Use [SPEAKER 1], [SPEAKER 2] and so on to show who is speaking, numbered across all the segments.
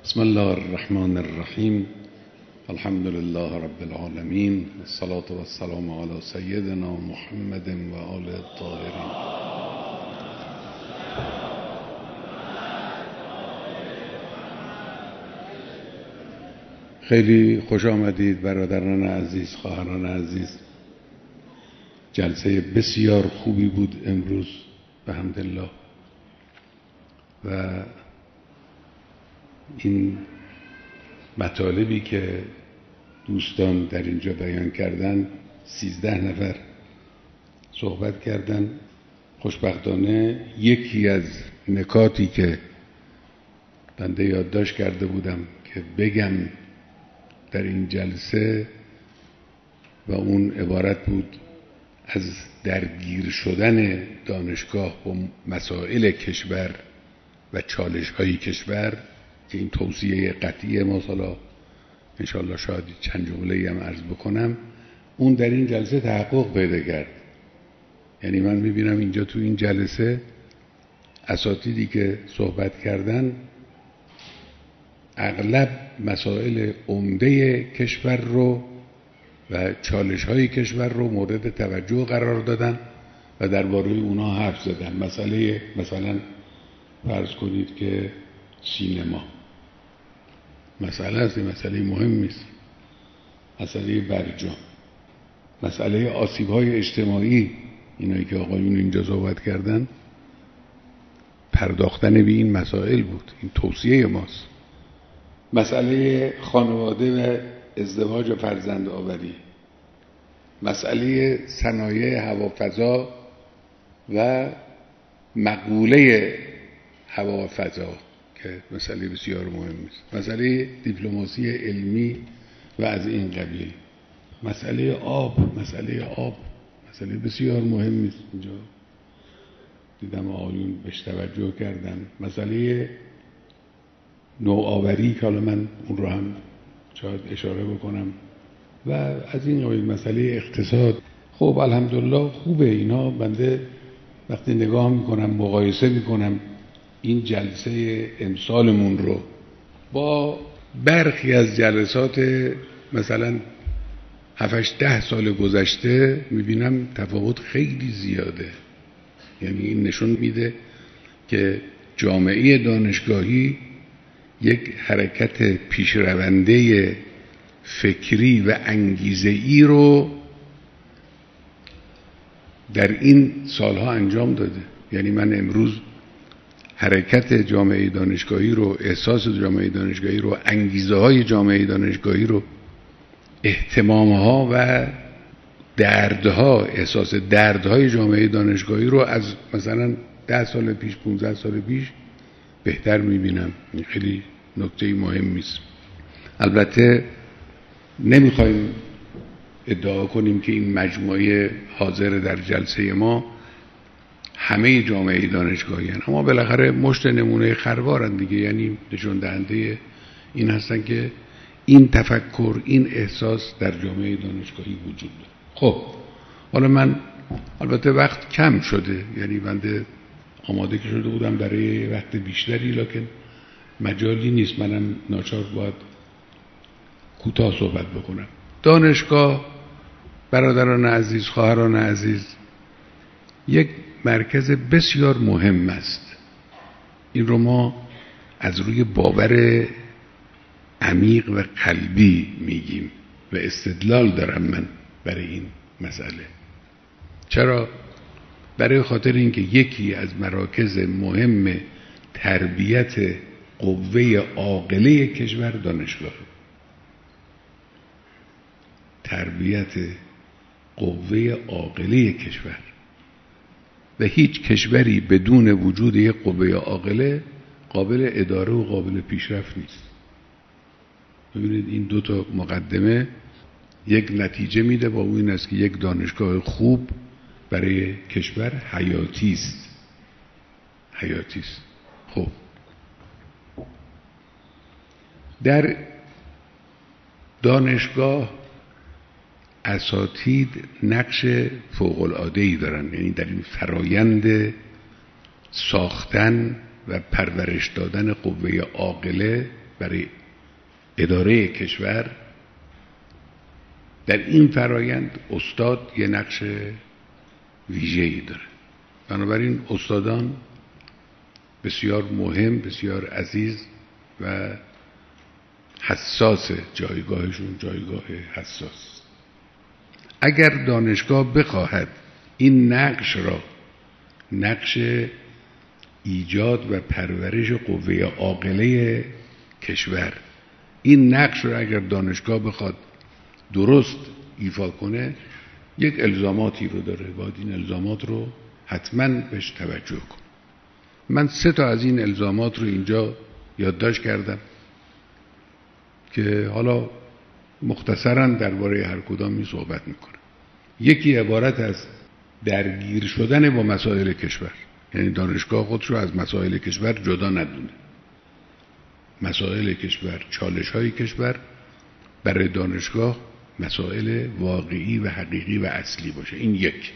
[SPEAKER 1] بسم الله الرحمن الرحیم. الحمد لله رب العالمین، الصلاة والسلام علی سیدنا محمد و آل الطاهرین. خیلی خوش آمدید برادران عزیز، خواهران عزیز. جلسه بسیار خوبی بود امروز بحمدالله و این مطالبی که دوستان در اینجا بیان کردن 13 نفر صحبت کردن. خوشبختانه یکی از نکاتی که بنده یادداشت کرده بودم که بگم در این جلسه و اون عبارت بود از درگیر شدن دانشگاه با مسائل کشور و چالش‌های کشور که این توصیه قطعی ما حالا انشاءالله شاید چند جمله‌ای هم عرض بکنم، اون در این جلسه تحقق پیدا کرد. یعنی من می‌بینم اینجا تو این جلسه اساتیدی که صحبت کردن اغلب مسائل عمده کشور رو و چالش‌های کشور رو مورد توجه قرار دادن و درباره اونها حرف زدن. مثلا فرض کنید که سینما مسئله است، مسئله مهمی است، مسئله برجام، مسئله آسیب‌های اجتماعی، اینایی که آقایون اینجا صحبت کردن، پرداختن به این مسائل بود. این توصیه ماست. مسئله خانواده و ازدواج و فرزند آوری، مسئله صنایع هوافضا و مقوله هوافضا که مسئله بسیار مهمی است، مسئله دیپلماسی علمی و از این قبیل، مسئله آب مسئله بسیار مهمی است. اینجا دیدم آقایون بهش توجه کردن. مسئله نوآوری که حالا من اون رو هم شاید اشاره بکنم و از این قبیل، مسئله اقتصاد. خب الحمدلله خوبه اینا. بنده وقتی نگاه میکنم مقایسه میکنم این جلسه امسالمون رو با برخی از جلسات مثلا 7-10 سال گذشته، میبینم تفاوت خیلی زیاده. یعنی این نشون میده که جامعه دانشگاهی یک حرکت پیشرونده فکری و انگیزه‌ای رو در این سالها انجام داده. یعنی من امروز حرکت جامعه دانشگاهی رو، احساس جامعه دانشگاهی رو، انگیزه های جامعه دانشگاهی رو، اهتمامها و دردها، احساس دردهای جامعه دانشگاهی رو از مثلا 10 سال پیش، 15 سال پیش بهتر میبینم. این خیلی نکته مهمی است. البته نمیخوایم ادعا کنیم که این مجموعه حاضر در جلسه ما همه جامعه دانشگاهی هستند، اما بالاخره مشت نمونه خروارن دیگه. یعنی نشون دهنده این هستن که این تفکر، این احساس در جامعه دانشگاهی وجود داره. خب حالا من البته وقت کم شده، یعنی بنده آماده که شده بودم برای وقت بیشتری، لکن مجالی نیست، منم ناچار باید کوتاه صحبت بکنم. دانشگاه برادران عزیز، خواهران عزیز، یک مرکز بسیار مهم است. این رو ما از روی باور عمیق و قلبی میگیم و استدلال دارم من برای این مسئله. چرا؟ برای خاطر اینکه یکی از مراکز مهم تربیت قوه عاقله کشور دانشگاه، تربیت قوه عاقله کشور، و هیچ کشوری بدون وجود یک قوه عاقله قابل اداره و قابل پیشرفت نیست. ببینید این دو تا مقدمه یک نتیجه میده، با اون این است که یک دانشگاه خوب برای کشور حیاتی است. خب در دانشگاه اساتید نقش فوق‌العاده‌ای دارن. یعنی در این فرایند ساختن و پرورش دادن قوه عاقله برای اداره کشور، در این فرایند استاد یه نقش ویژه‌ای داره. بنابراین استادان بسیار مهم، بسیار عزیز و حساس، جایگاهشون جایگاه حساس. اگر دانشگاه بخواهد این نقش را، نقش ایجاد و پرورش قوه عاقله کشور، این نقش را اگر دانشگاه بخواد درست ایفا کنه، یک الزاماتی رو داره، باید این الزامات رو حتما بهش توجه کن. من 3 تا از این الزامات رو اینجا یادداشت کردم که حالا مختصراً درباره هر کدامی صحبت میکنم. یکی عبارت از درگیر شدن با مسائل کشور، یعنی دانشگاه خودش رو از مسائل کشور جدا ندونه. مسائل کشور، چالش‌های کشور برای دانشگاه مسائل واقعی و حقیقی و اصلی باشه. این یک.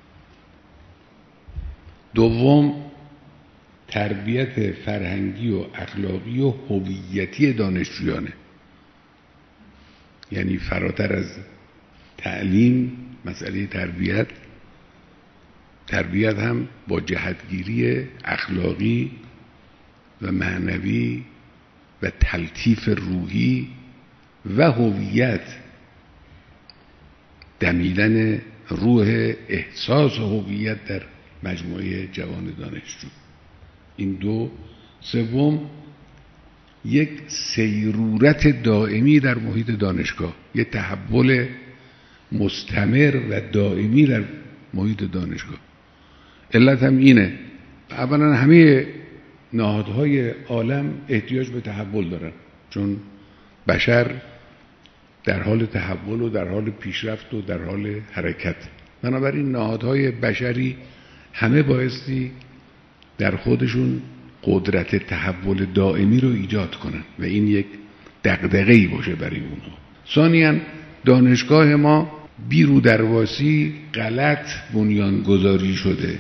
[SPEAKER 1] دوم، تربیت فرهنگی و اخلاقی و هویتی دانشجویانه، یعنی فراتر از تعلیم مسئله تربیت هم با جهتگیری اخلاقی و معنوی و تلطیف روحی و هویت، دمیدن روح احساس و هویت در مجموعه جوان دانشجو. این دو. سوم، یک سیرورت دائمی در محیط دانشگاه، یک تحول مستمر و دائمی در محیط دانشگاه. علت هم اینه، اولا همه نهادهای عالم احتیاج به تحول دارن، چون بشر در حال تحول و در حال پیشرفت و در حال حرکت. بنابراین نهادهای بشری همه بایستی در خودشون قدرت تحول دائمی رو ایجاد کنن و این یک دغدغه‌ای باشه برای اونها. ثانیاً دانشگاه ما بی رو درواسی غلط بنیانگذاری شده.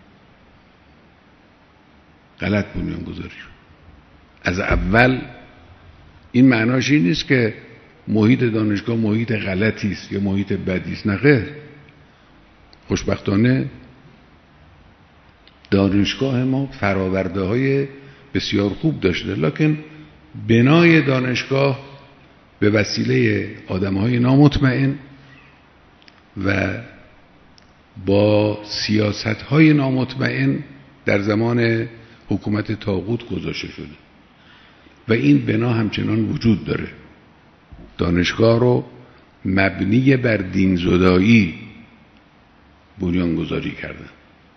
[SPEAKER 1] از اول این معناش این نیست که محیط دانشگاه محیط غلطی است یا محیط بدی است، نه خیر. خوشبختانه دانشگاه ما فراورده‌های بسیار خوب داشته، لکن بنای دانشگاه به وسیله آدم‌های نامطمئن و با سیاست‌های نامطمئن در زمان حکومت طاغوت گذاشته شده و این بنا همچنان وجود داره. دانشگاه رو مبنی بر دینزدایی بنیانگذاری کردن،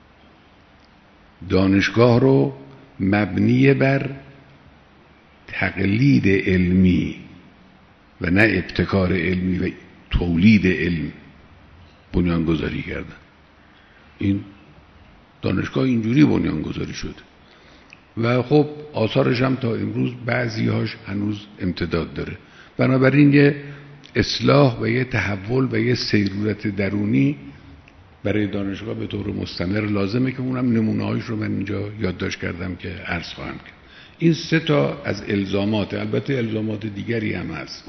[SPEAKER 1] دانشگاه رو مبنی بر تقلید علمی و نه ابتکار علمی و تولید علم بنیانگذاری کردن. این دانشگاه اینجوری بنیانگذاری شده و خب آثارش هم تا امروز بعضی‌هاش هنوز امتداد داره. بنابراین یه اصلاح و یه تحول و یه سیرورت درونی برای دانشگاه به طور مستمر لازمه که اونم نمونه‌هاش رو من اینجا یادداشت کردم که عرض خواهم کرد. این 3 تا از الزامات، البته الزامات دیگری هم هست.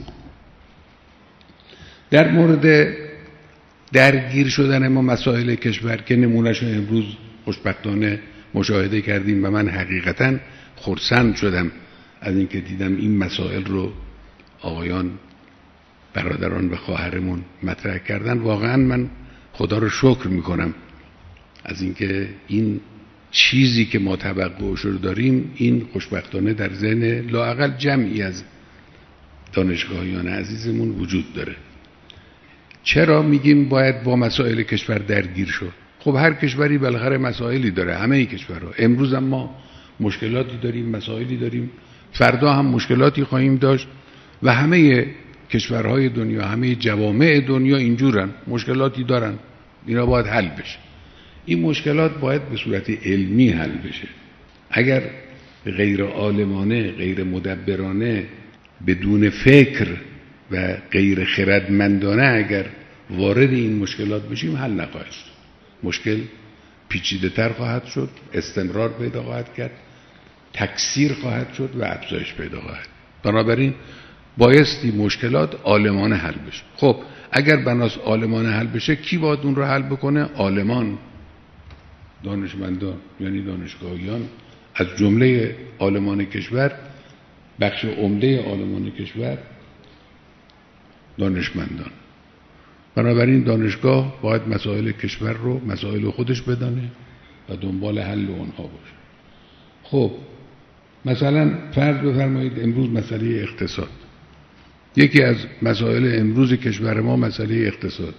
[SPEAKER 1] در مورد درگیر شدن ما مسائل کشور که نمونه‌اش امروز خوشبختانه مشاهده کردیم و من حقیقتاً خرسند شدم از اینکه دیدم این مسائل رو آقایان برادران و خواهرمون مطرح کردن. واقعاً من خدا رو شکر میکنم از اینکه این چیزی که ما توقعش رو داریم، این خوشبختانه در ذهن لااقل جمعی از دانشگاهیان عزیزمون وجود داره. چرا میگیم باید با مسائل کشور درگیر شد؟ خب هر کشوری بالاخره مسائلی داره، همه کشورها. امروز هم ما مشکلاتی داریم، مسائلی داریم، فردا هم مشکلاتی خواهیم داشت و همه کشورهای دنیا، همه جوامع دنیا اینجورن، مشکلاتی دارن، اینا باید حل بشه. این مشکلات باید به صورت علمی حل بشه. اگر غیر عالمانه، غیر مدبرانه، بدون فکر و غیر خردمندانه اگر وارد این مشکلات بشیم، حل نخواهد شد. مشکل پیچیده تر خواهد شد، استمرار پیدا خواهد کرد، تکثیر خواهد شد و افزایش پیدا خواهد. بنابراین بایستی مشکلات عالمانه حل بشه. خب اگر بناس عالمانه حل بشه، کی باید اون رو حل بکنه؟ عالمان، دانشمندان، یعنی دانشگاهیان، از جمله عالمان کشور، بخش عمده عالمان کشور دانشمندان. بنابراین دانشگاه باید مسائل کشور رو مسائل خودش بدانه و دنبال حل اونها باشه. خب مثلا فرض بفرمایید امروز مسئله اقتصاد، یکی از مسائل امروز کشور ما مسئله اقتصاد.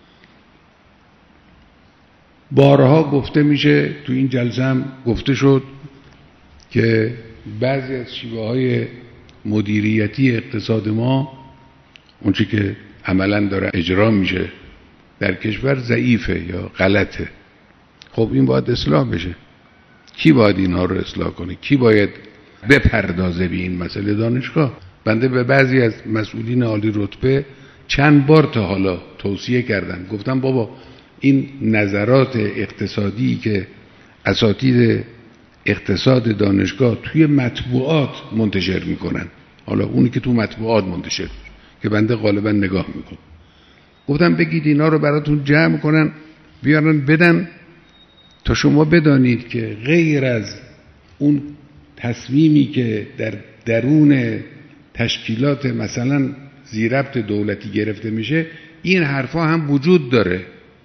[SPEAKER 1] بارها گفته میشه، تو این جلسه هم گفته شد که بعضی از شیوه‌های مدیریتی اقتصاد ما، اونچه که عملاً داره اجرا میشه در کشور، ضعیفه یا غلطه. خب این باید اصلاح بشه. کی باید اینها رو اصلاح کنه؟ کی باید بپردازه به این مسئله؟ دانشگاه. بنده به بعضی از مسئولین عالی رتبه چند بار تا حالا توصیه کردم، گفتم بابا این نظرات اقتصادی که اساتید اقتصاد دانشگاه توی مطبوعات منتشر میکنن، حالا اونی که تو مطبوعات منتشر که بنده غالبا نگاه میکنم، گفتم بگید اینا رو براتون جمع کنن بیارن بدن تا شما بدانید که غیر از اون تصمیمی که در درون تشکیلات مثلا ذی‌ربط دولتی گرفته میشه، این حرفا هم وجود داره.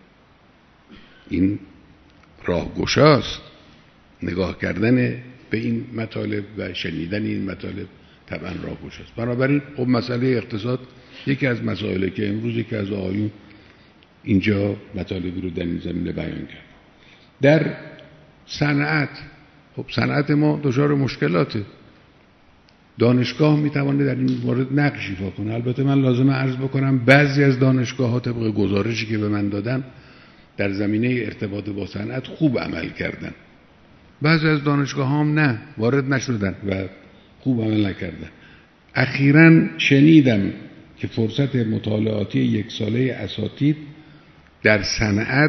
[SPEAKER 1] این راهگشاست، نگاه کردن به این مطالب و شنیدن این مطالب طبعا راهگشاست. بنابراین خب مسئله اقتصاد یکی از مسائلی که امروز یکی از آقایون اینجا مطالبی رو در این زمینه بیان کرد. در صنعت، خب صنعت ما دچار مشکلاته. دانشگاه میتونه در این مورد نقش ایفا کنه. البته من لازمه عرض بکنم بعضی از دانشگاه‌ها طبق گزارشی که به من دادن در زمینه ارتباط با صنعت خوب عمل کردن. بعضی از دانشگاه‌ها هم نه، وارد نشدن و خوب عمل نکردن. اخیراً شنیدم که فرصت مطالعاتی یک ساله اساتید در صنعت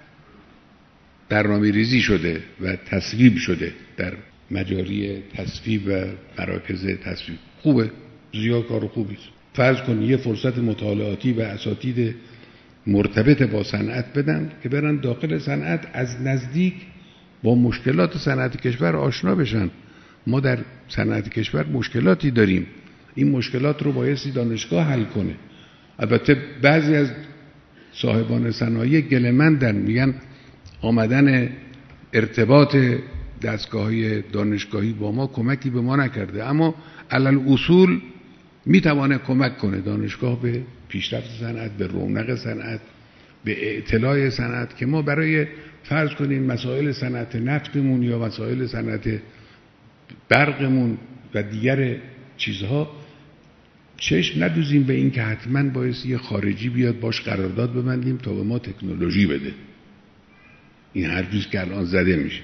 [SPEAKER 1] برنامه‌ریزی شده و تصویب شده در مجاری تصویب و مراکز تصویب. خوبه، زیاد کار خوبی است. فرض کن یه فرصت مطالعاتی به اساتید مرتبط با صنعت بدن که برن داخل صنعت از نزدیک با مشکلات صنعت کشور آشنا بشن. ما در صنعت کشور مشکلاتی داریم، این مشکلات رو بایستی دانشگاه حل کنه. البته بعضی از صاحبان صنایع گله‌مندن، میگن آمدن ارتباط دستگاه‌های دانشگاهی با ما کمکی به ما نکرده، اما علل اصول میتونه کمک کنه دانشگاه به پیشرفت صنعت، به رونق صنعت، به اطلاع صنعت، که ما برای فرض کنیم مسائل صنعت نفتمون یا مسائل صنعت برقمون و دیگر چیزها چشم ندوزیم به این که حتما باید یه خارجی بیاد باش قرارداد ببندیم تا به ما تکنولوژی بده. این حرفیست که الان زده میشه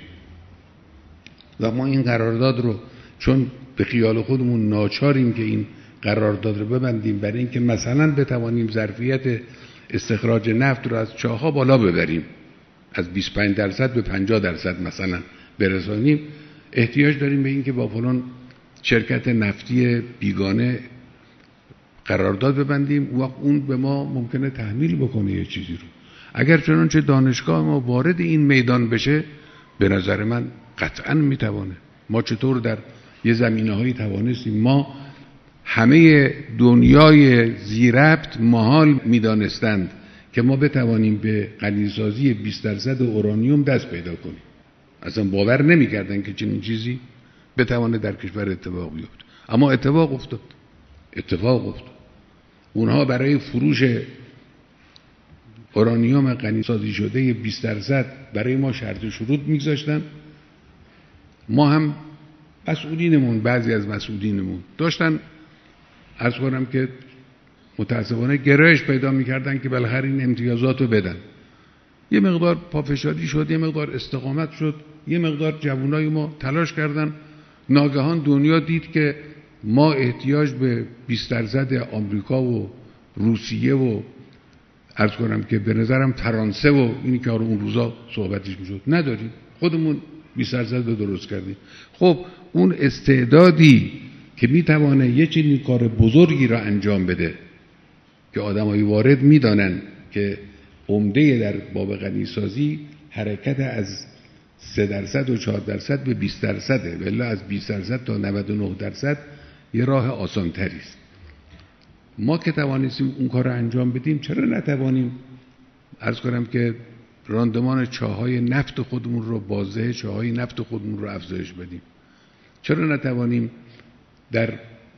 [SPEAKER 1] و ما این قرارداد رو چون به خیال خودمون ناچاریم که این قرارداد رو ببندیم برای اینکه مثلا بتوانیم ظرفیت استخراج نفت رو از چاه‌ها بالا ببریم، از 25% به 50% مثلا برسانیم، احتیاج داریم به این که با فلان شرکت نفتی بیگانه قرارداد ببندیم، وقت اون به ما ممکنه تحمیل بکنه یه چیزی رو. اگر چنانچه دانشگاه ما وارد این میدان بشه، به نظر من قطعاً میتوانه. ما چطور در یه زمینه‌هایی توانستیم، ما همه دنیای ذی‌ربط محال میدانستند که ما بتوانیم به غنیسازی 20% اورانیوم دست پیدا کنیم. اصلا باور نمی‌کردن که چنین چیزی بتوانه در کشور اتفاق بیفته، اما اتفاق افتاد. اونها برای فروش اورانیوم غنیسازی شده 20% برای ما شرط شروط میگذاشتن. ما هم مسئولینمون، بعضی از مسئولینمون داشتن، عرض کنم که متاسفانه گرایش پیدا میکردن که بالاخره این امتیازات رو بدن. یه مقدار پافشاری شد، یه مقدار استقامت شد، یه مقدار جوانای ما تلاش کردن. ناگهان دنیا دید که ما احتیاج به 20% آمریکا و روسیه و عرض کنم که به نظرم فرانسه و اینی که اون روزا صحبتش میشد نداریم، خودمون 20% رو درست کردیم. خب اون استعدادی که میتوانه یه چنین کار بزرگی را انجام بده که آدمای وارد میدانن که عمده در باب غنیسازی حرکت از 3% و 4% به 20%، ولی از 20% تا 99% یه راه آسانتری است. ما که توانستیم اون کار رو انجام بدیم، چرا نتوانیم عرض کنم که راندمان چاهای نفت خودمون رو، بازده چاهای نفت خودمون رو افزایش بدیم؟ چرا نتوانیم در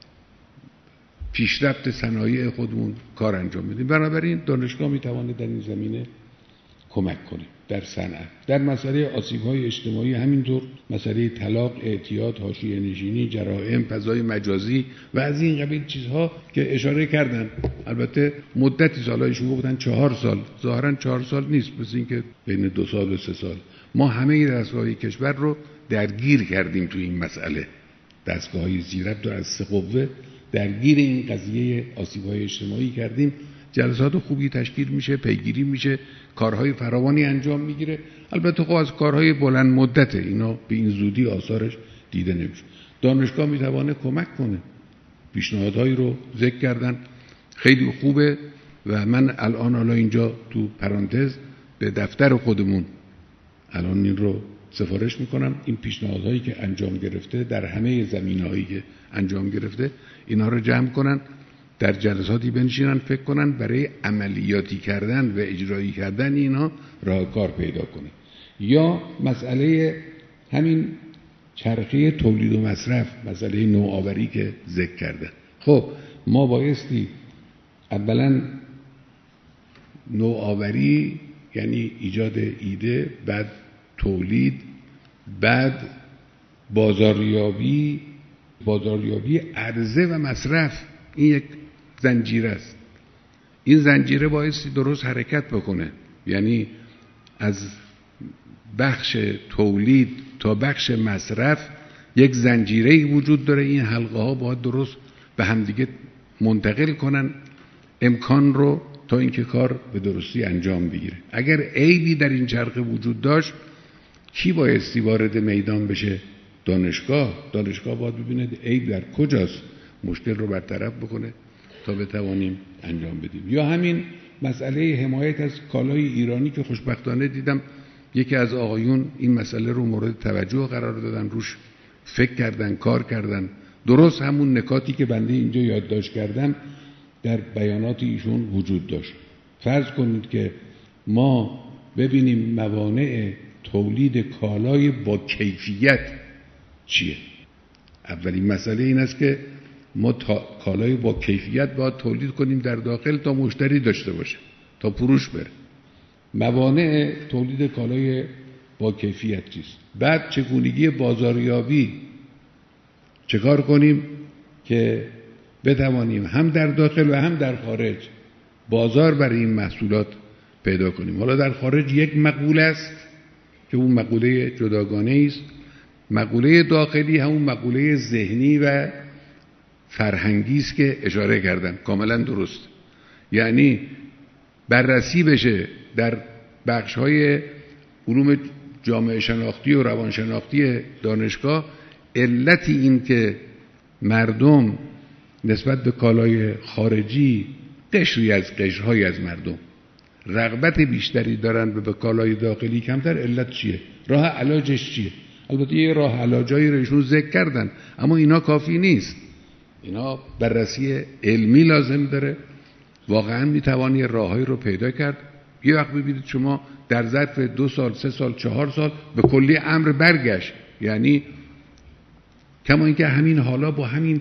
[SPEAKER 1] پیشرفت صنایع خودمون کار انجام بدیم؟ بنابراین دانشگاه میتواند در این زمینه کمک کنه. در صنعت، در مسئله آسیب‌های اجتماعی همینطور، مسئله طلاق، اعتیاد، حاشیه نشینی، جرائم، فضای مجازی و از این قبیل چیزها که اشاره کردن. البته مدتی سالهای شما بودن 4 سال، ظاهرا 4 سال نیست، مثل این که بین 2 سال و 3 سال. ما همه دستگاه‌های کشور رو درگیر کردیم تو این مسئله. دستگاه‌های زیربط رو از 3 قوه درگیر این قضیه آسیب‌های اجتماعی کردیم. جلسات خوبی تشکیل میشه، پیگیری میشه، کارهای فراوانی انجام میگیره. البته خب از کارهای بلند مدته، اینا به این زودی آثارش دیده نمیشه. دانشگاه میتونه کمک کنه. پیشنهادهایی رو ذکر کردن، خیلی خوبه و من الان حالا اینجا تو پرانتز به دفتر خودمون الان این رو سفارش میکنم، این پیشنهادهایی که انجام گرفته در همه زمینه‌هایی که انجام گرفته، اینا رو جمع کنن، در جلساتی بنشینن، فکر کنن برای عملیاتی کردن و اجرایی کردن اینا راهکار پیدا کنه. یا مسئله همین چرخه تولید و مصرف، مسئله نوآوری که ذکر کردن. خب ما بایستی اولا نوآوری یعنی ایجاد ایده، بعد تولید، بعد بازاریابی عرضه و مصرف. این یک زنجیره است. این زنجیره بایستی درست حرکت بکنه، یعنی از بخش تولید تا بخش مصرف یک زنجیره‌ای وجود داره. این حلقه ها باید درست به همدیگه منتقل کنن امکان رو تا اینکه کار به درستی انجام بگیره. اگر عیبی در این چرخه وجود داشت، کی بایستی وارد میدان بشه؟ دانشگاه باید ببینه عیب در کجاست، مشکل رو برطرف بکنه تا بتوانیم انجام بدیم. یا همین مسئله حمایت از کالای ایرانی که خوشبختانه دیدم یکی از آقایون این مسئله رو مورد توجه قرار دادن، روش فکر کردن، کار کردن. درست همون نکاتی که بنده اینجا یادداشت کردم در بیانات ایشون وجود داشت. فرض کنید که ما ببینیم موانع تولید کالای با کیفیت چیه. اولین مسئله این است که ما کالای با کیفیت باید تولید کنیم در داخل تا مشتری داشته باشه، تا فروش بره. موانع تولید کالای با کیفیت چیست؟ بعد چگونگی بازاریابی، چه کار کنیم که بتوانیم هم در داخل و هم در خارج بازار برای این محصولات پیدا کنیم. حالا در خارج یک مقوله است که اون مقوله جداگانه است، مقوله داخلی همون مقوله ذهنی و فرهنگی است که اشاره کردن، کاملا درست. یعنی بررسی بشه در بخش‌های علوم جامعه شناختی و روانشناختی دانشگاه علتی این که مردم نسبت به کالای خارجی، قشری از قشرهای از مردم رغبت بیشتری دارن به کالای داخلی کمتر، علت چیه؟ راه علاجش چیه؟ البته یه راه علاجایی رو ایشون ذکر کردن، اما اینا کافی نیست. اینا بررسی علمی لازم داره. واقعا میتوانی راههایی رو پیدا کرد. یه وقت ببینید شما در ظرف 2 سال، 3 سال، 4 سال به کلی امر برگشت. یعنی کما اینکه همین حالا با همین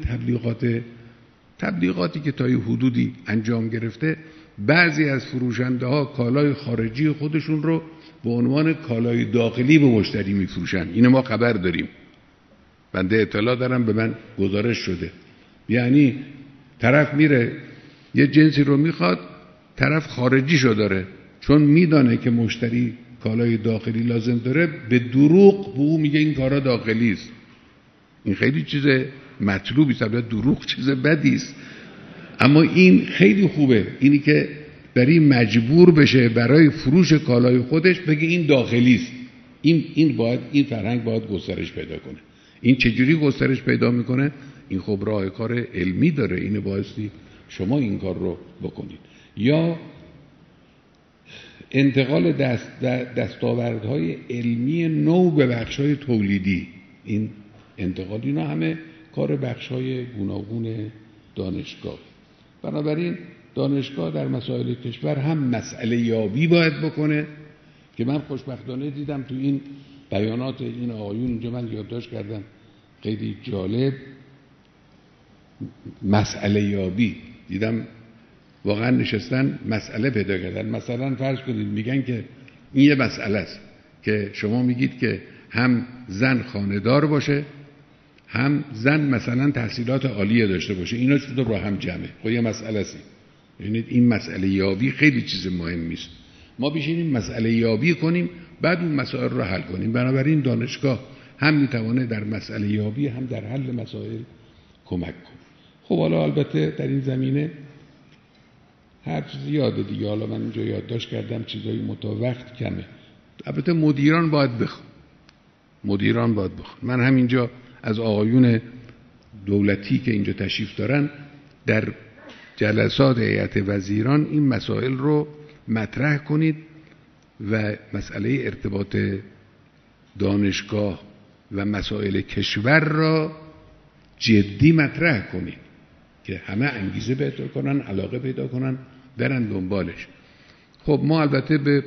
[SPEAKER 1] تبلیغاتی که تا یه حدودی انجام گرفته، بعضی از فروشنده ها کالای خارجی خودشون رو به عنوان کالای داخلی به مشتری میفروشن. اینو ما خبر داریم، بنده اطلاع دارم، به من گزارش شده. یعنی طرف میره یه جنسی رو میخواد، طرف خارجیشو داره، چون میدانه که مشتری کالای داخلی لازم داره، به دروغ به او میگه این کارا داخلی است. این خیلی چیز مطلوبی است، البته دروغ چیز بدی است، اما این خیلی خوبه، اینی که برای مجبور بشه برای فروش کالای خودش بگه این داخلی است. این فرهنگ باید گسترش پیدا کنه. این چجوری گسترش پیدا میکنه؟ این خب راه کار علمی داره، اینو بایستی شما این کار رو بکنید. یا انتقال دستاوردهای علمی نو به بخش‌های تولیدی، این انتقال، اینا همه کار بخش‌های گوناگون دانشگاه. بنابراین دانشگاه در مسائل کشور هم مسئله یابی باید بکنه که من خوشبختانه دیدم تو این بیانات این آقایون اینجا من یادداشت کردم خیلی جالب، مسئله یابی دیدم واقعا نشستن مسئله پیدا کردن. مثلا فرض کنید میگن که این یه مسئله است که شما میگید که هم زن خانه‌دار باشه هم زن مثلا تحصیلات عالیه داشته باشه، اینا چطور با هم جمعه؟ خب یه مسئله است. یعنی این مسئله یابی خیلی چیز مهمی است. ما بشینیم مسئله یابی کنیم بعد اون مسائل رو حل کنیم. بنابراین دانشگاه هم میتونه در مسئله یابی هم در حل مسائل کمک کنه. خب حالا البته در این زمینه هر چیزی یاده دیگه، حالا من اینجا یادداشت کردم چیزای وقت کمه. البته مدیران باید بخوان، من همینجا از آقایون دولتی که اینجا تشریف دارن در جلسات هیئت وزیران این مسائل رو مطرح کنید و مسئله ارتباط دانشگاه و مسائل کشور را جدی مطرح کنید که همه انگیزه پیدا کنن، علاقه پیدا کنن، برن دنبالش. خب ما البته به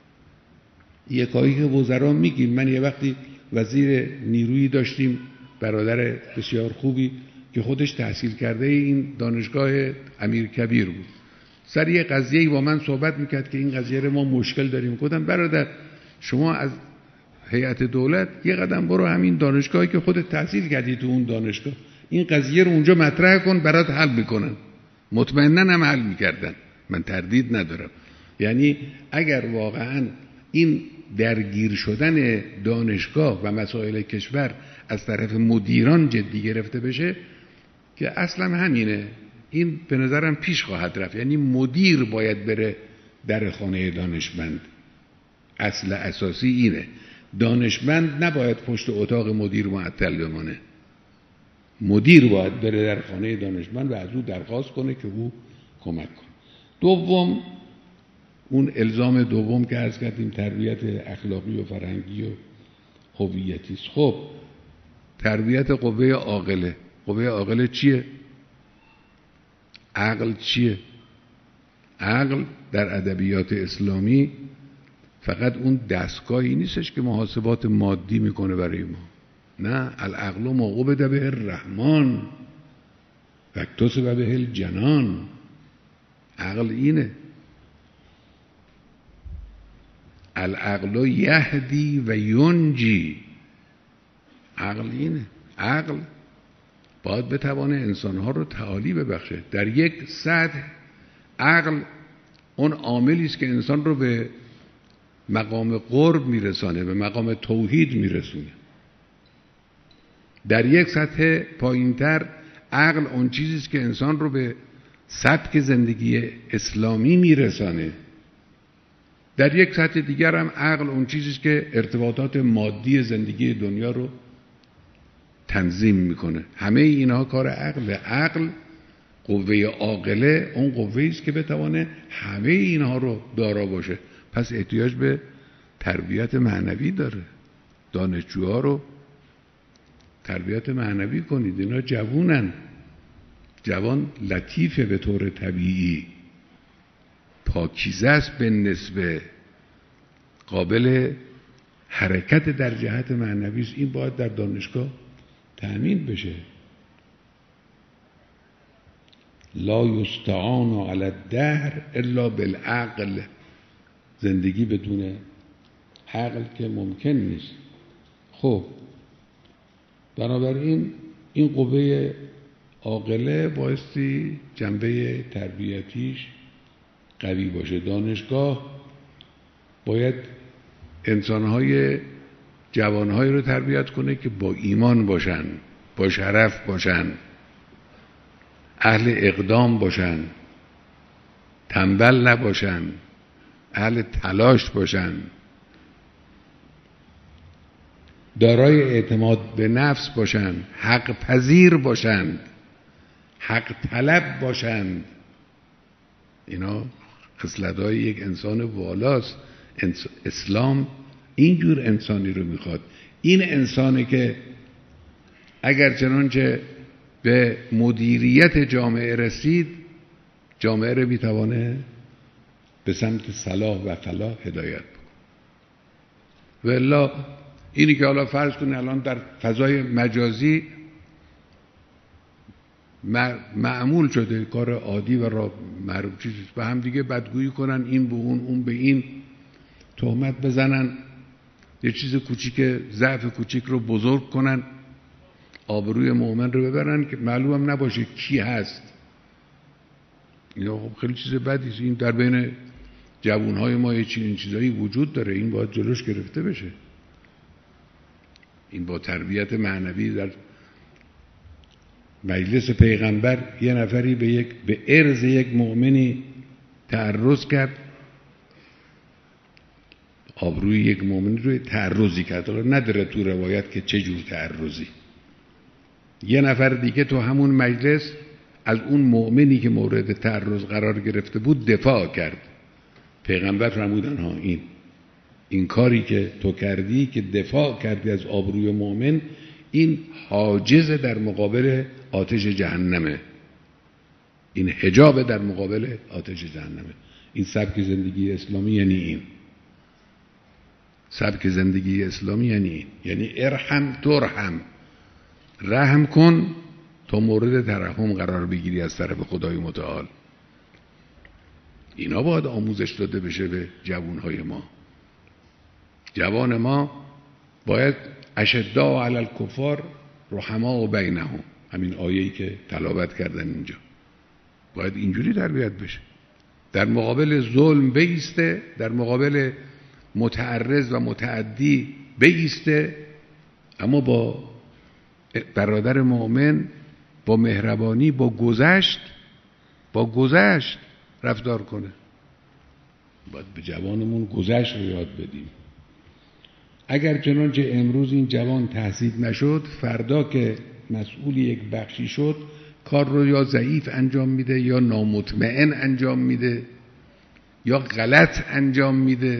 [SPEAKER 1] یکایک وزرا میگیم. من یه وقتی وزیر نیرویی داشتیم، برادر بسیار خوبی که خودش تحصیل کرده این دانشگاه امیرکبیر بود، سر یه قضیه‌ای با من صحبت میکرد که این قضیه رو ما مشکل داریم. گفتم برادر شما از هیئت دولت یه قدم برو همین دانشگاهی که خودت تحصیل کردی تو اون دانشگاه این قضیه رو اونجا مطرح کن، برات حل میکنن. مطمئناً هم حل میکردن، من تردید ندارم. یعنی اگر واقعاً این درگیر شدن دانشگاه و مسائل کشور از طرف مدیران جدی گرفته بشه که اصلا همینه، این به نظرم پیش خواهد رفت. یعنی مدیر باید بره در خانه دانشمند. اصل اساسی اینه، دانشمند نباید پشت اتاق مدیر معطل بمانه. مدیر باید بره در خانه دانشمند و از او درخواست کنه که او کمک کنه. دوم، اون الزام دوم که عرض کردیم تربیت اخلاقی و فرهنگی و هویتی است. خب تربیت قوه عاقله. قوه عاقله چیه؟ عقل چیه؟ عقل در ادبیات اسلامی فقط اون دستگاهی نیستش که محاسبات مادی میکنه برای ما. نه، العقل موقوبه به الرحمن واکتسب به الجنان. عقل اینه، العقل یهدی و ینجی. عقل اینه، عقل باید بتوانه انسانها رو تعالی ببخشه. در یک سطح عقل اون عاملی است که انسان رو به مقام قرب میرسانه، به مقام توحید میرسونه. در یک سطح پایینتر عقل اون چیزی است که انسان رو به سطح زندگی اسلامی میرسانه. در یک سطح دیگر هم عقل اون چیزی است که ارتباطات مادی زندگی دنیا رو تنظیم میکنه. همه اینها کار عقل. عقل، قوه عاقله، اون قوه‌ای است که بتوانه همه اینها رو دارا باشه. پس احتیاج به تربیت معنوی داره. دانشجوها رو تربیت معنوی کنید. اینا جوونن، جوان لطیفه به طور طبیعی، پاکیزه است به نسبه، قابل حرکت در جهت معنوی است. این باید در دانشگاه تأمین بشه. لا یستعان علی الدهر الا بالعقل. زندگی بدون عقل که ممکن نیست. خب بنابراین این قوه عاقله بایستی جنبه تربیتیش قوی باشه. دانشگاه باید انسانهای جوانهایی رو تربیت کنه که با ایمان باشن، با شرف باشن، اهل اقدام باشن، تنبل نباشن، اهل تلاش باشن. دارای اعتماد به نفس باشند، حق پذیر باشند، حق طلب باشند. اینا خصلت‌های یک انسان والاست. اسلام اینجور انسانی رو میخواد. این انسانی که اگر چنانچه به مدیریت جامعه رسید، جامعه رو میتوانه به سمت صلاح و فلاح هدایت بکنه. و الا اینی که حالا فرض کنه الان در فضای مجازی معمول شده، کار عادی و را معروف چیزی و هم دیگه بدگویی کنن، این به اون، اون به این، تهمت بزنن، یه چیز کوچیک، ضعف کوچیک رو بزرگ کنن، آبروی مؤمن رو ببرن که معلوم نباشه کی هست. اینا خب خیلی چیز بدی است. این در بین جوانهای ما یه چیزایی وجود داره، این باید جلوش گرفته بشه. این با تربیت معنوی در مجلس پیغمبر یه نفری به عرض یک مؤمنی تعرض کرد، آبروی یک مؤمن رو تعرضی کرد. حالا نداره تو روایت که چه جور تعرضی. یه نفر دیگه تو همون مجلس از اون مؤمنی که مورد تعرض قرار گرفته بود دفاع کرد. پیغمبر فرمودن ها این کاری که تو کردی که دفاع کردی از آبروی مؤمن، این حاجز در مقابل آتش جهنمه، این حجاب در مقابل آتش جهنمه. این سبک زندگی اسلامی یعنی این. سبک زندگی اسلامی یعنی این، یعنی ارحم ترحم، رحم کن تا مورد ترحم قرار بگیری از طرف خدای متعال. اینا باید آموزش داده بشه به جوانهای ما. جوان ما باید اشداء علی الکفار رحماء بینهم، همین آیه‌ای که تلاوت کردن اینجا، باید اینجوری تربیت بشه. در مقابل ظلم بایسته، در مقابل متعرض و متعدی بایسته، اما با برادر مؤمن با مهربانی، با گذشت رفتار کنه. باید به جوانمون گذشت رو یاد بدیم. اگر چنانچه امروز این جوان تحصیل نشد، فردا که مسئول یک بخشی شد، کار رو یا ضعیف انجام میده، یا نامطمئن انجام میده، یا غلط انجام میده.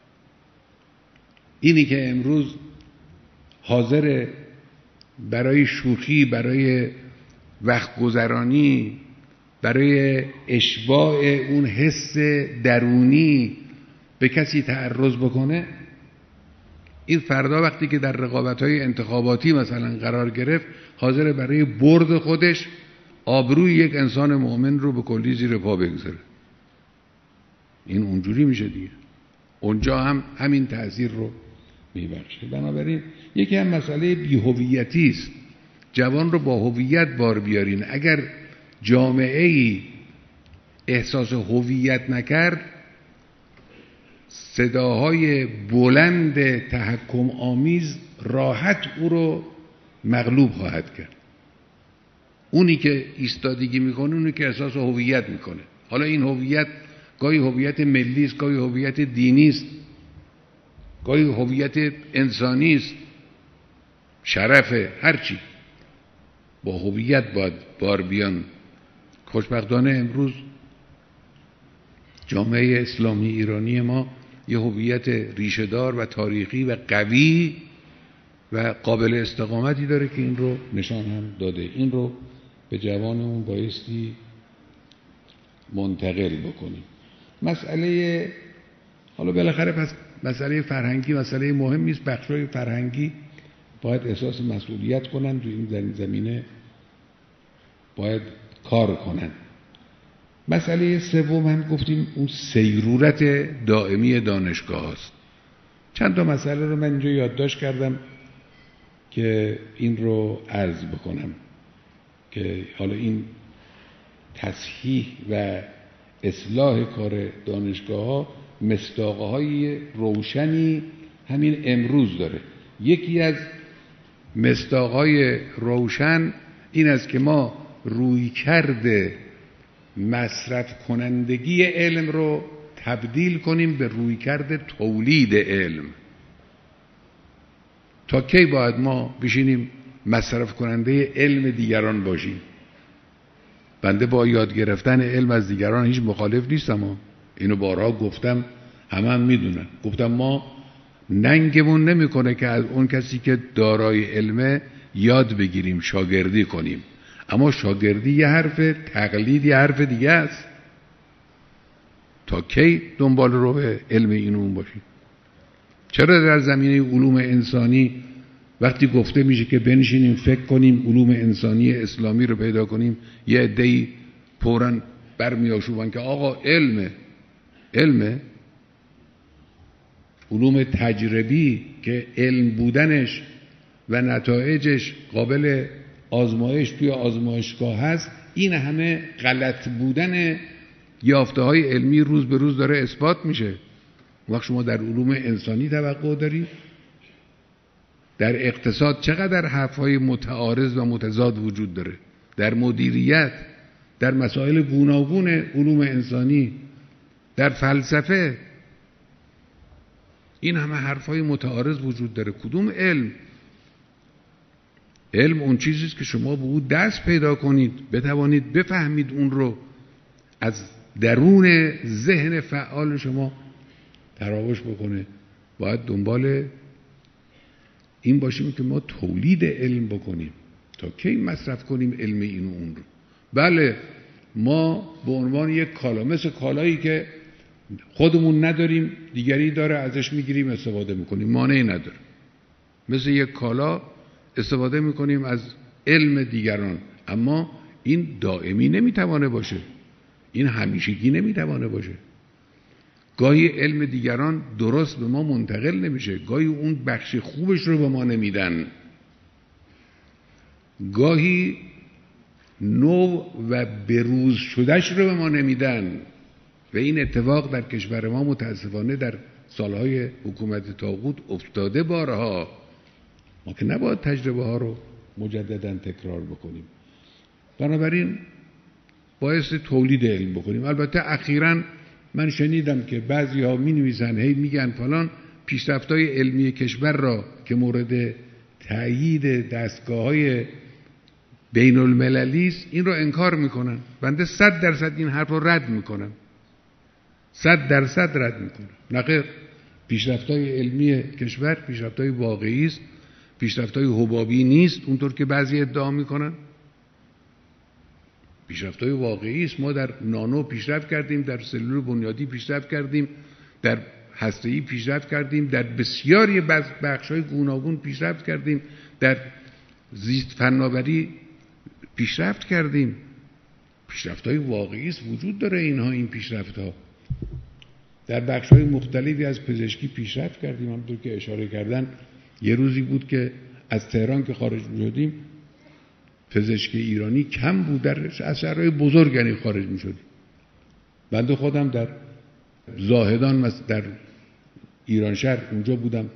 [SPEAKER 1] اینی که امروز حاضر برای شوخی، برای وقت گذرانی، برای اشباع اون حس درونی به کسی تعرض بکنه، این فردا وقتی که در رقابت‌های انتخاباتی مثلا قرار گرفت، حاضر برای برد خودش آبروی یک انسان مؤمن رو به کلی زیر پا بگذاره. این اونجوری میشه دیگه. اونجا هم همین تأثیر رو میبخشه. بنابراین یکی هم مسئله بی‌هویتی است. جوان رو با هویت بار بیارین. اگر جامعه‌ای احساس هویت نکرد، صداهای بلند تحکم آمیز راحت او رو مغلوب خواهد کرد. اونی که ایستادگی میکنه، اونی که احساس هویت میکنه. حالا این هویت گاهی هویت ملی است، گاهی هویت دینی است، گاهی هویت انسانی است، شرفه، هرچی. با هویت باید بار بیان. خوشبختانه امروز جامعه اسلامی ایرانی ما یه هویت ریشه‌دار و تاریخی و قوی و قابل استقامتی داره که این رو نشان هم داده. این رو به جوانمون بایستی منتقل بکنیم. مسئله حالا بالاخره پس مسئله فرهنگی مسئله مهمی است. بخشای فرهنگی باید احساس مسئولیت کنن، تو این زمینه باید کار کنن. مسئله سوم هم گفتیم اون سیرورت دائمی دانشگاه است. چند تا مسئله رو من اینجا یادداشت کردم که این رو عرض بکنم که حالا این تصحیح و اصلاح کار دانشگاه ها مصداقهای روشنی همین امروز داره. یکی از مصداقهای روشن این است که ما رویکرد مصرف کنندگی علم رو تبدیل کنیم به رویکرد تولید علم. تا کی باید ما بشینیم مصرف کننده علم دیگران باشیم؟ بنده با یاد گرفتن علم از دیگران هیچ مخالف نیستم، اینو بارها گفتم، هم میدونن. گفتم ما ننگمون نمیکنه که از اون کسی که دارای علمه یاد بگیریم، شاگردی کنیم، اما شاگردی یه حرف، تقلید یه حرف دیگه است. تا کی دنبال رو به علم این اون باشیم؟ چرا در زمینه علوم انسانی وقتی گفته میشه که بنشینیم فکر کنیم علوم انسانی اسلامی رو پیدا کنیم، یه عده‌ای فوراً برمی‌آشوبن که آقا علمه علوم تجربی که علم بودنش و نتایجش قابل آزمایش توی آزمایشگاه هست، این همه غلط بودن یافته های علمی روز به روز داره اثبات میشه. وقت شما در علوم انسانی توقع دارید؟ در اقتصاد چقدر حرف‌های متعارض و متضاد وجود داره، در مدیریت، در مسائل گوناگون علوم انسانی، در فلسفه، این همه حرف‌های متعارض وجود داره. کدوم علم؟ علم اون چیزی است که شما به او دست پیدا کنید، بتوانید بفهمید اون رو، از درون ذهن فعال شما تراوش بکنه. باید دنبال این باشیم که ما تولید علم بکنیم. تا کی مصرف کنیم علم این و اون رو؟ بله، ما به عنوان یک کالا، مثل کالایی که خودمون نداریم دیگری داره ازش میگیریم استفاده میکنیم، مانعی نداره. مثل یک کالا استفاده میکنیم از علم دیگران، اما این دائمی نمیتوانه باشه، این همیشگی نمیتوانه باشه. گاهی علم دیگران درست به ما منتقل نمیشه، گاهی اون بخش خوبش رو به ما نمیدن، گاهی نو و بروز شدهش رو به ما نمیدن. و این اتفاق در کشور ما متاسفانه در سالهای حکومت طاغوت افتاده بارها. ما که نباید تجربه ها رو مجددا تکرار بکنیم. بنابراین باعث تولید علم بکنیم. البته اخیراً من شنیدم که بعضی ها می نویسن، هی میگن فلان پیشرفت‌های علمی کشور را که مورد تأیید دستگاه‌های بین المللی است، این رو انکار میکنن. بنده 100% این حرف رو رد میکنم، 100% رد میکنم. نخیر، پیشرفت‌های علمی کشور پیشرفت‌های واقعی است، پیشرفت‌های حبابی نیست اونطور که بعضی ادعا میکنن. پیشرفت‌های واقعی است. ما در نانو پیشرفت کردیم، در سلول بنیادی پیشرفت کردیم، در هسته‌ای پیشرفت کردیم، در بسیاری بخش‌های گوناگون پیشرفت کردیم، در زیست فناوری پیشرفت کردیم. پیشرفت‌های واقعی است، وجود داره اینها، این پیشرفت‌ها. در بخش‌های مختلفی از پزشکی پیشرفت کردیم. همونطور که اشاره کردن، یه روزی بود که از تهران که خارج می‌شدیم پزشک ایرانی کم بود، در از شهرهای بزرگ یعنی خارج می‌شدیم. بنده خودم در زاهدان در ایران شهر اونجا بودم،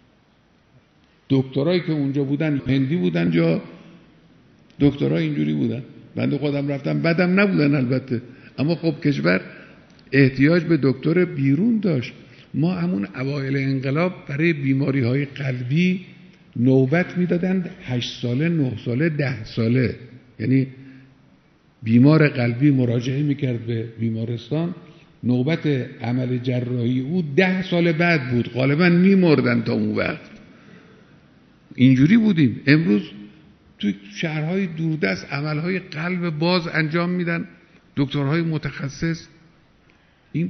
[SPEAKER 1] دکترایی که اونجا بودن هندی بودن، جا دکترها اینجوری بودن. بنده خودم رفتم، بدم نبودن البته، اما خب کشور احتیاج به دکتر بیرون داشت. ما همون اوایل انقلاب برای بیماری‌های قلبی نوبت میدادند 8 ساله، 9 ساله، 10 ساله. یعنی بیمار قلبی مراجعه میکرد به بیمارستان، نوبت عمل جراحی او 10 سال بعد بود، غالبا میمردن تا اون وقت. اینجوری بودیم. امروز توی شهرهای دوردست عملهای قلب باز انجام میدن دکترهای متخصص. این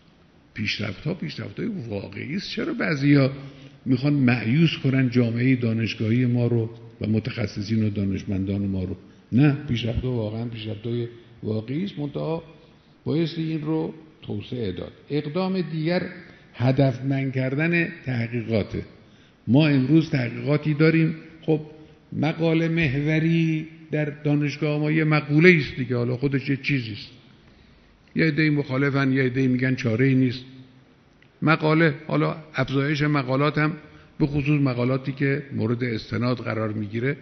[SPEAKER 1] پیشرفت‌های واقعی است. چرا بعضیا میخوان مایوس کنن جامعه دانشگاهی ما رو و متخصصین و دانشمندان ما رو؟ نه، پیشرفت‌ها واقعا پیشرفت‌های واقعی است، منتها بایستی این رو توسعه داد. اقدام دیگر هدفمند کردن تحقیقاته. ما امروز تحقیقاتی داریم، خب مقاله محوری در دانشگاه ما یه مقوله است دیگه، حالا خودش یه چیزی است. یه عده‌ای مخالفن، یه عده‌ای میگن چاره‌ای نیست. مقاله، حالا افزایش مقالات هم به خصوص مقالاتی که مورد استناد قرار میگیره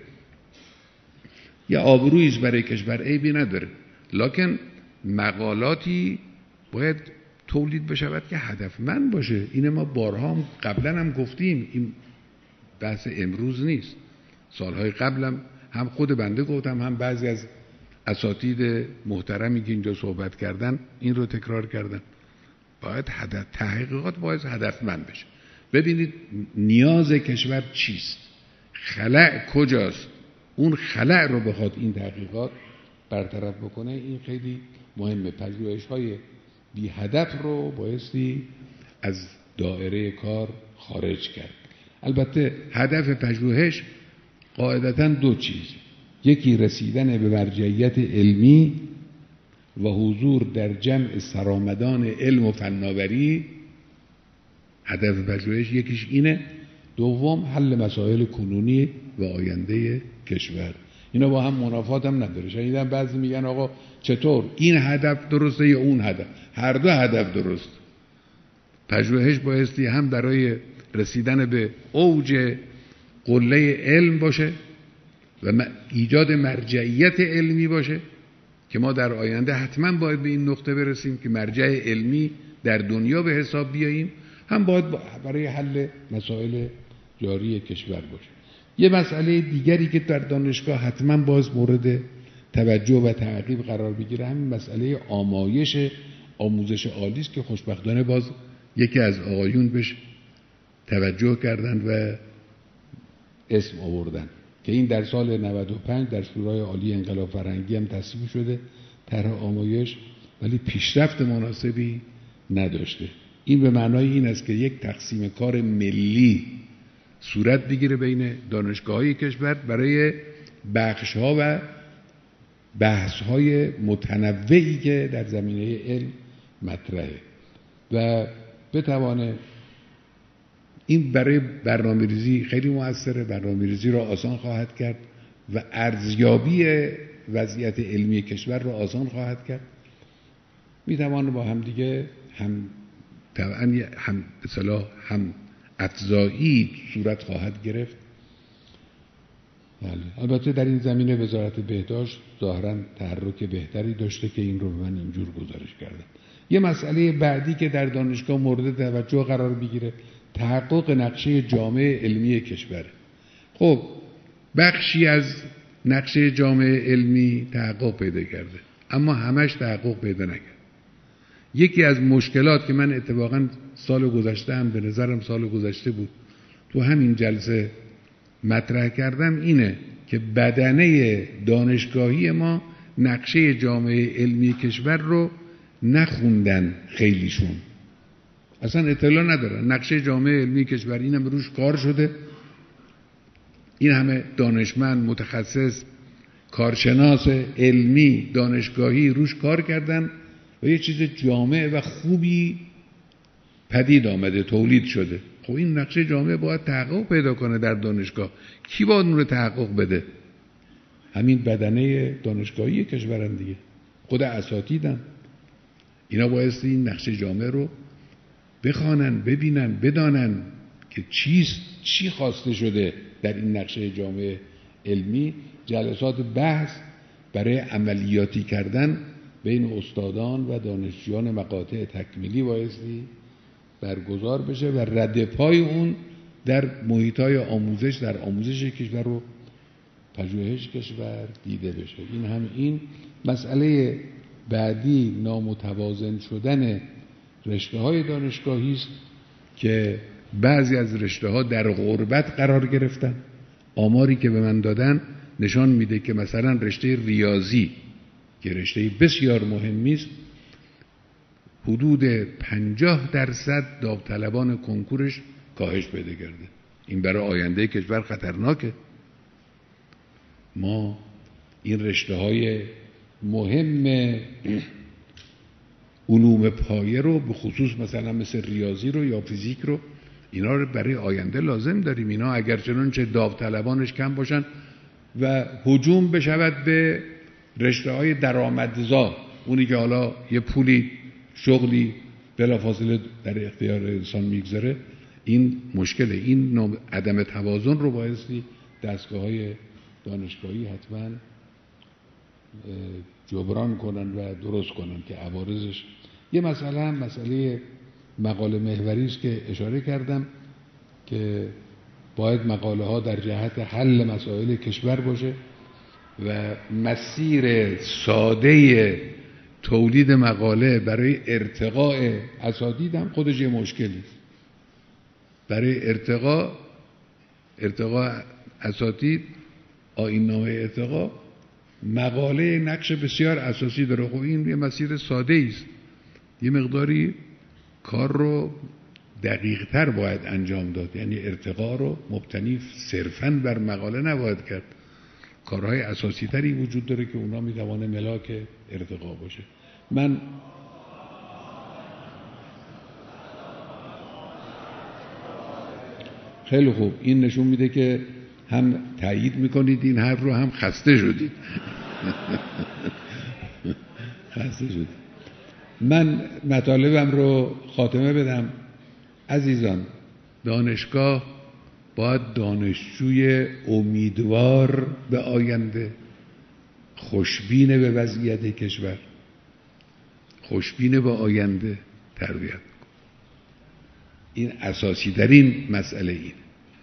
[SPEAKER 1] یه آبرویی است برای کشور، عیبی نداره، لکن مقالاتی باید تولید بشود که هدفمند باشه. این ما بارها قبلا هم گفتیم، این بحث امروز نیست. سالهای قبلم هم خود بنده گفتم، هم بعضی از اساتید محترمی که اینجا صحبت کردن این رو تکرار کردن. باید تحقیقات باید هدفمند بشه. ببینید نیاز کشور چیست، خلأ کجاست، اون خلأ رو بخواد این تحقیقات برطرف بکنه. این خیلی مهمه. پژوهش‌های بی هدف رو بایستی از دایره کار خارج کرد. البته هدف پژوهش قاعدتاً دو چیز، یکی رسیدن به مرجعیت علمی و حضور در جمع سرآمدان علم و فناوری. هدف پژوهش یکیش اینه. دوم حل مسائل کنونی و آینده کشور. اینا با هم منافات هم نداره. شنیدم بعضی میگن آقا چطور این هدف درسته یا اون هدف؟ هر دو هدف درست. پژوهش بایستی هم برای رسیدن به اوج قله علم باشه و ایجاد مرجعیت علمی باشه که ما در آینده حتما باید به این نقطه برسیم که مرجع علمی در دنیا به حساب بیاییم، هم باید برای حل مسائل جاری کشور باشه. یه مسئله دیگری که در دانشگاه حتما باز مورد توجه و تعقیب قرار بگیره همین مسئله آموزش عالی است که خوشبختانه باز یکی از آقایون بهش توجه کردند و اسم آوردن که این در سال 95 در شورای عالی انقلاب فرهنگی هم تصویب شده طرح آموزش، ولی پیشرفت مناسبی نداشته. این به معنای این است که یک تقسیم کار ملی صورت بگیره بین دانشگاه‌های کشور برای بخش‌ها و بحث‌های متنوعی که در زمینه علم مطرحه و بتوانه این برای برنامه‌ریزی خیلی موثره. برنامه‌ریزی را آسان خواهد کرد و ارزیابی وضعیت علمی کشور را آسان خواهد کرد. می‌توانه با هم دیگه هم افزایی صورت خواهد گرفت. بله. البته در این زمینه وزارت بهداشت ظاهراً تحرک بهتری داشته که این رو به من اینجور گزارش کردم. یه مسئله بعدی که در دانشگاه مورد توجه قرار بگیره تحقق نقشه جامعه علمی کشور. خب بخشی از نقشه جامعه علمی تحقق پیدا کرده اما همش تحقق پیدا نکرد. یکی از مشکلات که من اتفاقاً سال گذشته هم به نظرم سال گذشته بود تو همین جلسه مطرح کردم اینه که بدنه دانشگاهی ما نقشه جامعه علمی کشور رو نخوندن، خیلیشون اصلا اطلاع ندارن. نقشه جامعه علمی کشور این هم روش کار شده، این همه دانشمند متخصص کارشناس علمی دانشگاهی روش کار کردن و یه چیز جامع و خوبی پدید آمده، تولید شده. خب این نقشه جامعه باید تحقق پیدا کنه در دانشگاه. کی باید اون رو تحقق بده؟ همین بدنه دانشگاهی کشورن دیگه، خود اساتیدن. اینا بایستی این نقشه جامعه رو بخوانن، ببینن، بدانن که چی خواسته شده در این نقشه جامعه علمی. جلسات بحث برای عملیاتی کردن بین استادان و دانشجویان مقاطع تکمیلی بایستی برگزار بشه و رد پای اون در محیط‌های آموزش، در آموزش کشور و پژوهش کشور دیده بشه. این مسئله بعدی نامتوازن شدن رشته‌های دانشگاهی است که بعضی از رشته‌ها در غربت قرار گرفتن. آماری که به من دادن نشان میده که مثلا رشته ریاضی که رشته بسیار مهمی است حدود 50% داوطلبان کنکورش کاهش پیدا کرده. این برای آینده کشور خطرناکه. ما این رشته‌های مهم علوم پایه رو به خصوص مثلا مثل ریاضی رو یا فیزیک رو اینا رو برای آینده لازم داریم. اینا اگر چنانچه داوطلبانش کم باشن و هجوم بشود به رشته‌های درآمدزا، اونی که حالا یه پولی شغلی بلافاصله در اختیار انسان میگذاره، این مشکله. این عدم توازن رو بایستی دستگاه‌های دانشگاهی حتما جبران کنن و درست کنن که عوارضش. یه مسئله مقاله محوری است که اشاره کردم که باید مقاله ها در جهت حل مسائل کشور باشه و مسیر ساده تولید مقاله برای ارتقاء اساتید هم خودش یه مشکلی. برای ارتقاء اساتید، آیین‌نامه ارتقاء، مقاله نقش بسیار اساسی داره. خب این یه مسیر ساده است، یه مقداری کار رو دقیق تر باید انجام داد. یعنی ارتقاء رو مبتنی صرفاً بر مقاله نباید کرد، کارهای اساسی تری وجود داره که اونا میتوانه ملاک ارتقاء باشه. من خیلی خوب، این نشون میده که هم تایید میکنید این حرف رو، هم خسته شدید. خسته شدید. من مطالبم رو خاتمه بدم. عزیزان، دانشگاه باید دانشجوی امیدوار به آینده، خوشبین به وضعیت کشور، خوشبین به آینده تربیت. این اساسی ترین مسئله. این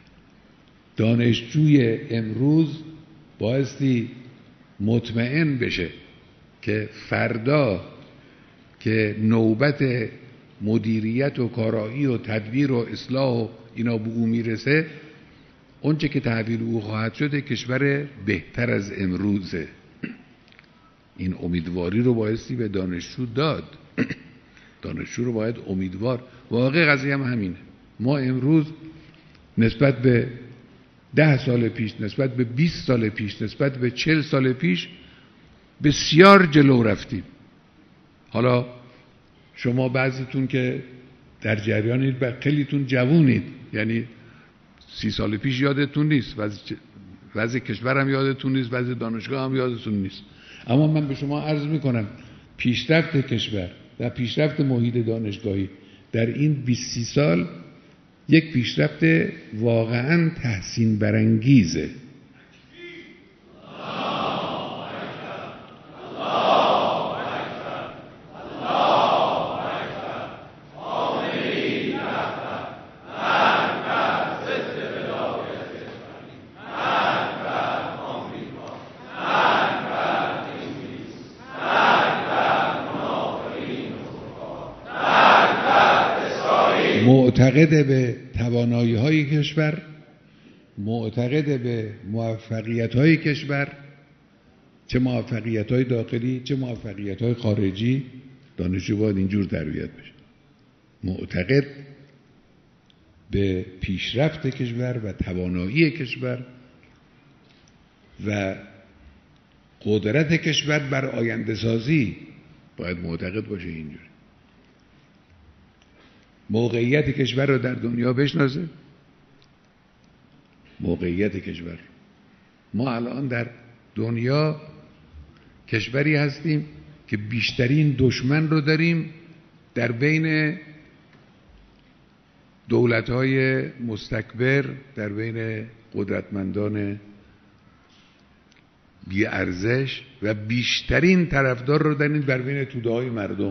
[SPEAKER 1] دانشجوی امروز بایستی مطمئن بشه که فردا که نوبت مدیریت و کارایی و تدبیر و اصلاح و اینا به او میرسه، اونچه که تحویل او خواهد شده کشور بهتر از امروزه. این امیدواری رو بایستی به دانشجو داد. دانشجو رو باید امیدوار. واقع قضیه هم همینه. ما امروز نسبت به 10 سال پیش، نسبت به 20 سال پیش، نسبت به 40 سال پیش بسیار جلو رفتیم. حالا شما بعضیتون که در جریانید و خیلیتون جوونید، یعنی 30 سال پیش یادتون نیست، وضع کشور هم یادتون نیست، وضع دانشگاه هم یادتون نیست. اما من به شما عرض میکنم پیشرفت کشور و پیشرفت محیط دانشگاهی در این 20 سال یک پیشرفت واقعا تحسین برانگیزه. معتقد به توانایی‌های کشور، معتقد به موفقیت‌های کشور، چه موفقیت‌های داخلی چه موفقیت‌های خارجی. دانشجو باید اینجور تربیت بشه، معتقد به پیشرفت کشور و توانایی کشور و قدرت کشور بر آینده سازی باید معتقد باشه. اینجوری موقعیت کشور رو در دنیا بشناسه. موقعیت کشور، ما الان در دنیا کشوری هستیم که بیشترین دشمن رو داریم در بین دولت‌های مستکبر، در بین قدرتمندان بی ارزش، و بیشترین طرفدار رو داریم در بین توده‌های مردم.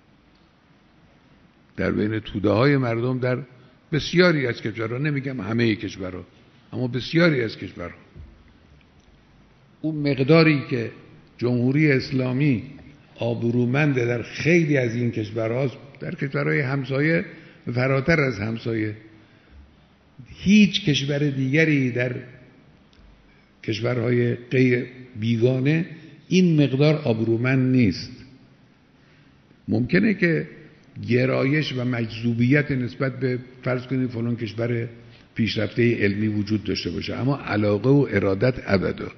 [SPEAKER 1] در بین توده‌های مردم در بسیاری از کشورها، نمیگم همه کشورها، اما بسیاری از کشورها. اون مقداری که جمهوری اسلامی آبرومنده در خیلی از این کشورها، در کشورهای همسایه فراتر از همسایه، هیچ کشور دیگری در کشورهای غیر بیگانه این مقدار آبرومند نیست. ممکنه که گرایش و مجذوبیت نسبت به فرض کنید فلان کشور پیشرفته علمی وجود داشته باشه، اما علاقه و ارادت ابدا.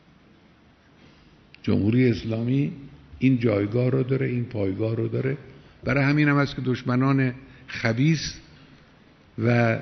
[SPEAKER 1] جمهوری اسلامی این جایگاه رو داره، این پایگاه رو داره. برای همین هم است که دشمنان خبیث و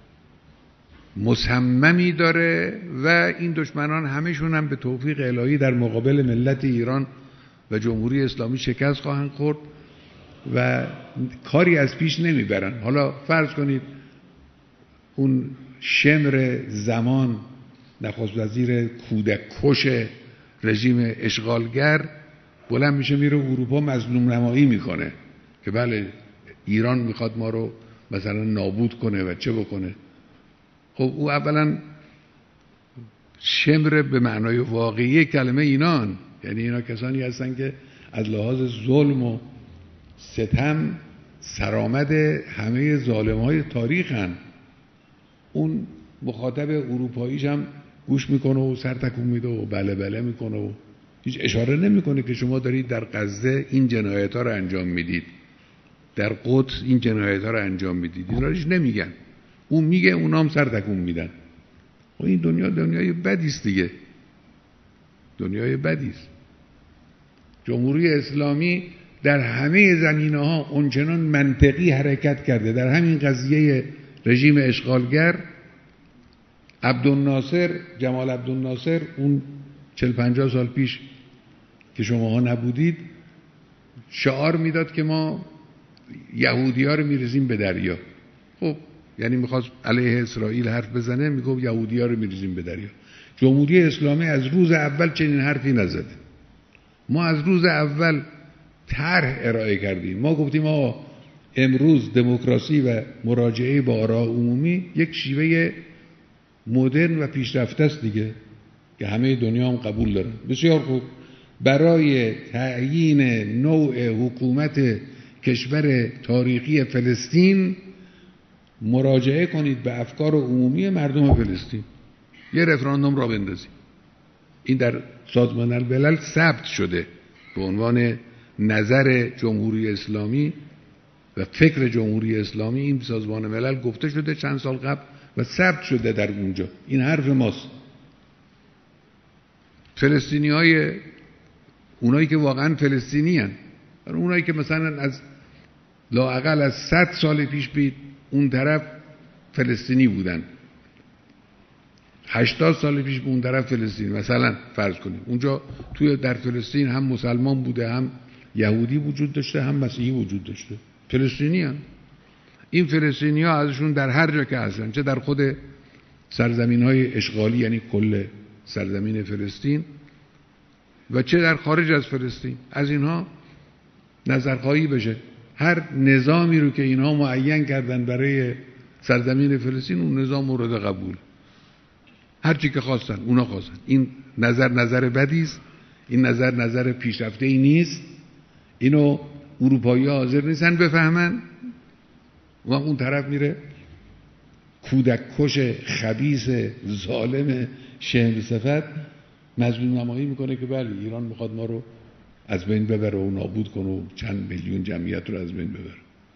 [SPEAKER 1] مصممی داره و این دشمنان همشون هم به توفیق الهی در مقابل ملت ایران و جمهوری اسلامی شکست خواهند خورد و کاری از پیش نمیبرن. حالا فرض کنید اون شمر زمان، نخست وزیر کودک کش رژیم اشغالگر، بلند میشه میره اروپا مظلوم نمایی میکنه که بله ایران میخواد ما رو مثلا نابود کنه و چه بکنه. خب او اولا شمر به معنای واقعی کلمه اینان، یعنی اینا کسانی هستن که از لحاظ ظلم و ستم سرآمد همه ظالم‌های تاریخن. اون مخاطب اروپاییش هم گوش میکنه و سر تکون میده و بله بله میکنه و هیچ اشاره نمیکنه که شما دارید در غزه این جنایت‌ها رو انجام میدید، در قدس این جنایت‌ها رو انجام میدید. اینا رو هیچ نمیگن، اون میگه، اونا هم سر تکون میدن. و این دنیا دنیای بدی است دیگه، دنیای بدی است. جمهوری اسلامی در همه زمینه‌ها اونچنان منطقی حرکت کرده. در همین قضیه رژیم اشغالگر، عبدالناصر، جمال عبدالناصر، اون 40-50 سال پیش که شماها نبودید، شعار میداد که ما یهودی‌ها رو میریزیم به دریا. خب یعنی میخواست علیه اسرائیل حرف بزنه، میگفت یهودی‌ها رو میریزیم به دریا. جمهوری اسلامی از روز اول چنین حرفی نزده. ما از روز اول طرح ارائه کردیم. ما گفتیم آقا امروز دموکراسی و مراجعه با آراء عمومی یک شیوه مدرن و پیشرفته است دیگه، که همه دنیا هم قبول دارن. بسیار خوب، برای تعیین نوع حکومت کشور تاریخی فلسطین مراجعه کنید به افکار عمومی مردم فلسطین، یه رفراندوم را بندازید. این در سازمان الملل ثبت شده به عنوان نظر جمهوری اسلامی و فکر جمهوری اسلامی. این سازمان ملل گفته شده چند سال قبل و ثبت شده در اونجا. این حرف ماست. فلسطینی‌های، اونایی که واقعا فلسطینی هن، اونایی که مثلا از لااقل از 100 سال پیش بید اون طرف فلسطینی بودن، 80 سال پیش به اون طرف فلسطینی، مثلا فرض کنیم اونجا توی در فلسطین هم مسلمان بوده، هم یهودی وجود داشته، هم مسیحی وجود داشته، فلسطینی هن. این فلسطینی ها ازشون در هر جا که هستن، چه در خود سرزمین های اشغالی یعنی کل سرزمین فلسطین و چه در خارج از فلسطین، از اینها نظرخواهی بشه. هر نظامی رو که اینها معین کردن برای سرزمین فلسطین، اون نظام مورد قبول، هر چی که خواستن اونا خواستن. این نظر بدی است، این نظر پیشرفته ای نیست. اینو اروپایی ها حاضر نیستن بفهمن و اون طرف میره کودک کش خبیث ظالم شهر صفت مظلوم نمایی میکنه که بله ایران میخواد ما رو از بین ببره و نابود کنه و چند میلیون جمعیت رو از بین ببره.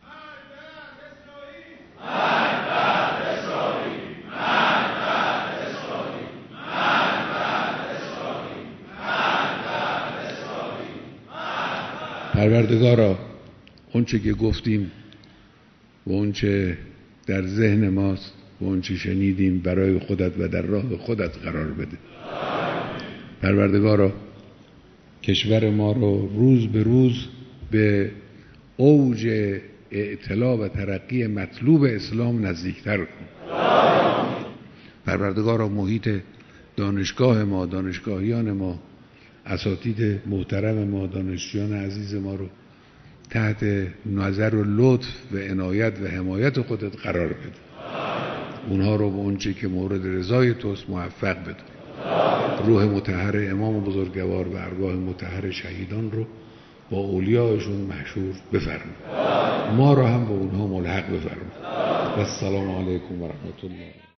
[SPEAKER 1] پروردگارا، اون چه که گفتیم و اون چه در ذهن ماست و اون چه شنیدیم برای خودت و در راه خودت قرار بده. پروردگارا، کشور ما رو روز به روز به اوج اطلاع و ترقی مطلوب اسلام نزدیکتر کن. پروردگارا، محیط دانشگاه ما، دانشگاهیان ما، اساتید محترم ما، دانشجویان عزیز ما رو تحت نظر و لطف و عنایت و حمایت خودت قرار بده. اونها رو به اونچه که مورد رضای توست موفق بده. روح مطهر امام بزرگوار و ارواح مطهر شهیدان رو با اولیاءشون محشور بفرما. ما رو هم با اونها ملحق بفرما. و السلام علیکم و رحمت الله.